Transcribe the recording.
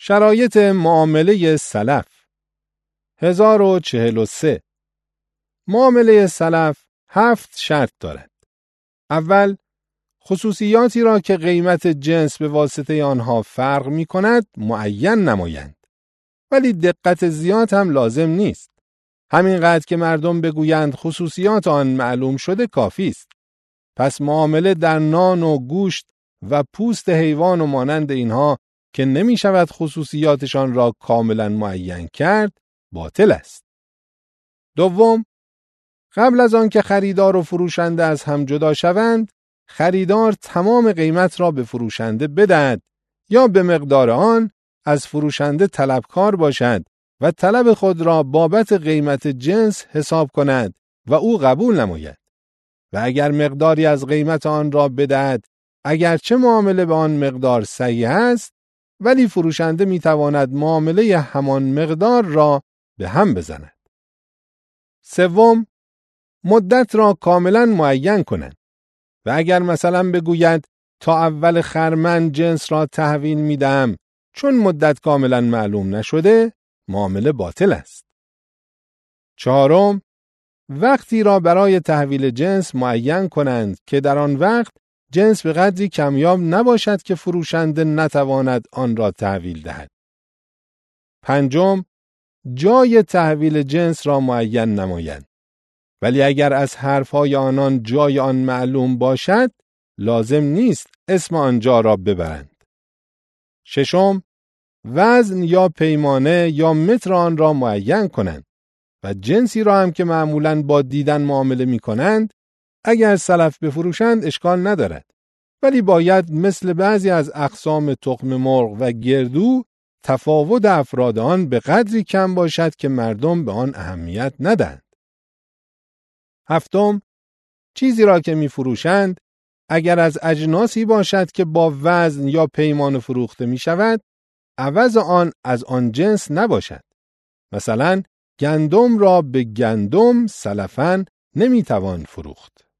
شرایط معامله سلف 1043 معامله سلف 7 شرط دارد. اول، خصوصیاتی را که قیمت جنس به واسطه آنها فرق می کند معین نمایند. ولی دقت زیاد هم لازم نیست. همینقدر که مردم بگویند خصوصیات آن معلوم شده کافی است. پس معامله در نان و گوشت و پوست حیوان و مانند اینها که نمی شود خصوصیاتشان را کاملا معین کرد باطل است. دوم، قبل از آن که خریدار و فروشنده از هم جدا شوند، خریدار تمام قیمت را به فروشنده بدهد یا به مقدار آن از فروشنده طلبکار باشد و طلب خود را بابت قیمت جنس حساب کند و او قبول نماید. و اگر مقداری از قیمت آن را بدهد، اگرچه معامله به آن مقدار صحیح است، ولی فروشنده میتواند معامله همان مقدار را به هم بزند. سوم، مدت را کاملا معین کنند. و اگر مثلا بگوید تا اول خرمن جنس را تحویل میدم چون مدت کاملا معلوم نشده، معامله باطل است. چهارم، وقتی را برای تحویل جنس معین کنند که در آن وقت جنس به قدری کمیاب نباشد که فروشنده نتواند آن را تحویل دهد. پنجم، جای تحویل جنس را معین نمایند. ولی اگر از حرفهای آنان جای آن معلوم باشد، لازم نیست اسم آنجا را ببرند. ششم، وزن یا پیمانه یا متر آن را معین کنند و جنسی را هم که معمولاً با دیدن معامله می کنند، اگر سلف بفروشند اشکال ندارد. ولی باید مثل بعضی از اقسام تخم مرغ و گردو تفاوت افراد آن به قدری کم باشد که مردم به آن اهمیت ندهند. هفتم، چیزی را که می فروشند اگر از اجناسی باشد که با وزن یا پیمانه فروخته می شود، عوض آن از آن جنس نباشد. مثلا گندم را به گندم سلفاً نمی توان فروخت.